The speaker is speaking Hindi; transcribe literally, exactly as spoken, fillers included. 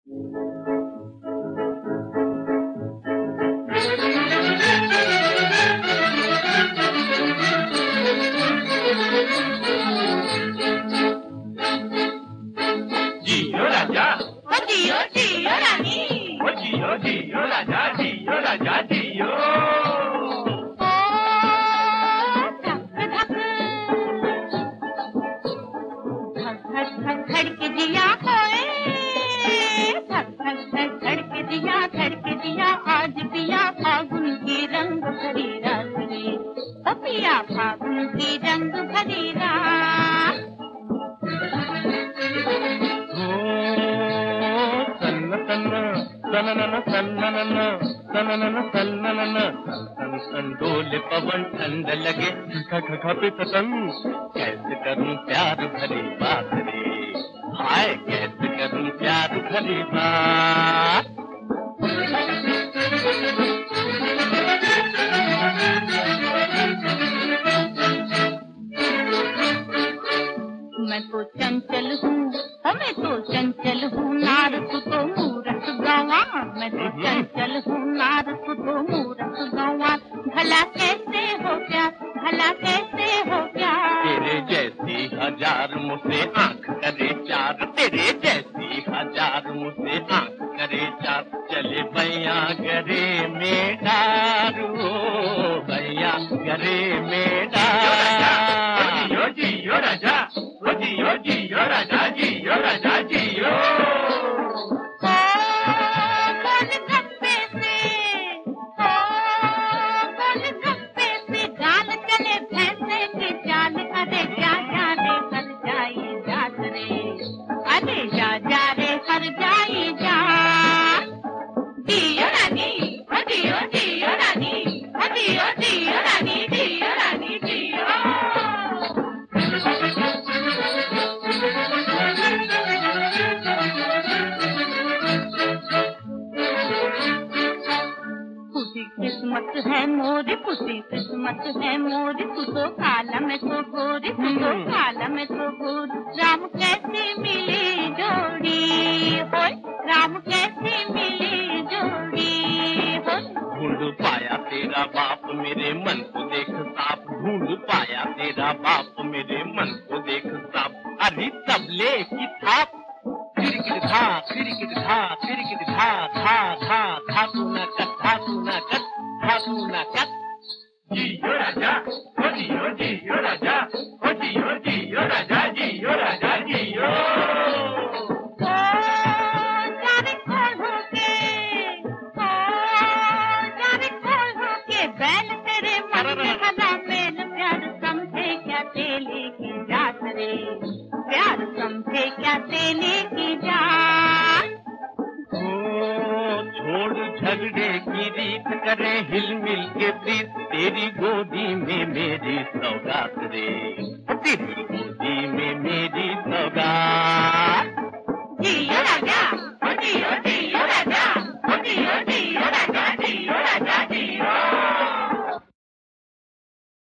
जियो राजा, ओ जियो जियो रानी, ओ जियो जियो राजा, जियो राजा जियो। ओ धक धक धक धक धक धड़के जिया होए, धक धक धक धड़के जिया धड़के जिया आज पिया फागुन की रंग भरी रात रे, ओ पिया फागुन की रंग भरी रात। सननन सननन सननन सननन सन सन डोले पवन ठंड लगे खा खा खा पे पतंग। कैसे करूं प्यार भरी बात रे, हाय कैसे करूं प्यार भरी बात। मैं तो चंचल हूँ, मैं तो चंचल हूँ, नारद तो मूरख गवा। मैं तो चंचल हूँ, नारद तो मूरख गवा। भला कैसे हो प्यार, भला कैसे हो प्यार। तेरे जैसी हजार मुझसे आंख करे चार, तेरे जैसी हजार मुझसे आंख करे चार। चले भैया गरे में डारू, भैया गरे में डारू। जियो जियो राजा, ओ जियो जियो राजा, जियो राजा जियो। ओ गोल गप्पे से, ओ गोल गप्पे से जाल चले भैंसे के जाल। अरे जा जा रे हर जाई जात रे, अरे जा जा रे हर जाई जा। जियो रानी, ओ जियो जियो रानी, ओ जियो जियो रानी, जियो रानी जियो। खुशी किस्मत है मोरी, खुशी किस्मत है मोरी। तू तो काला में तो गोरी, तू तो काला में तो गोरी। राम कैसे मिली जोड़ी, होय राम कैसे मिली जोड़ी, होय। ढूंढ पाया तेरा बाप मेरे मन को देख साफ, ढूंढ पाया तेरा बाप मेरे मन को देख साफ। अरे तबले की थाप, किरकिट धा किरकिट धा किरकिट धा धा धा धातु न कट धातु न कट धातु न कट। जियो राजा, ओ जियो जियो राजा, ओ जियो जियो राजा, जियो राजा जियो। ओ जाने कौन हो के, ओ जाने कौन हो के बैल तेरे मन में हला मेल। प्यार समझे क्या तेले की जात रे, प्यार समझे क्या तेले की जात। छोड़ झगड़े की रीत करे हिल मिल के प्रीत। तेरी गोदी में मेरी सौगात रे, तेरी गोदी में मेरी सौगात।